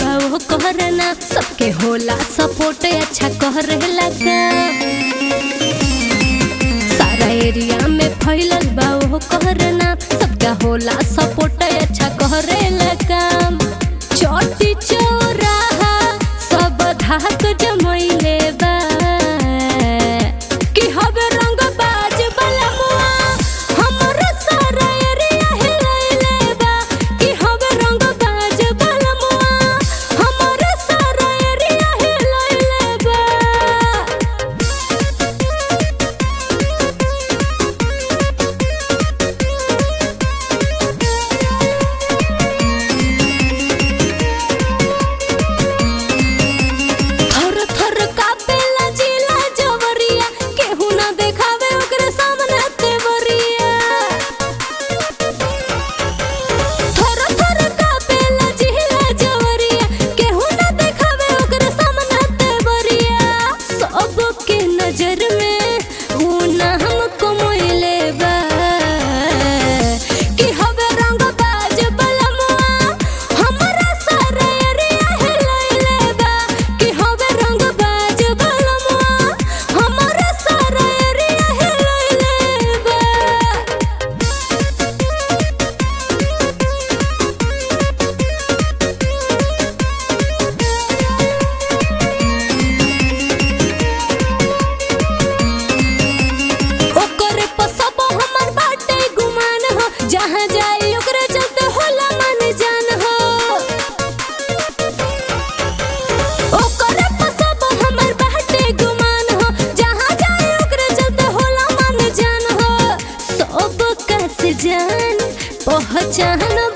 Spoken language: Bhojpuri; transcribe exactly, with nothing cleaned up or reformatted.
बा वो कहरना सबके होला सपोर्ट अच्छा कह रहेला का सारा एरिया में फैलल बा वो कहरना सबका होला सपोर्ट अच्छा कह रहेला काम चोटी चौराहा सब धाक जमैले बा कि हवे रंग बाज बलमुआ हमरा सारा एरिया हिलैले बा कि हवे रंग बाज बलमुआ हमरा सारा एरिया हिलैले बा जहाँ जाए ओकरे चलते होला मन जान हो ओकरे पसब हमर बाटे गुमान हो जहाँ जाए ओकरे चलते होला मन जान हो सब कस जान पहचान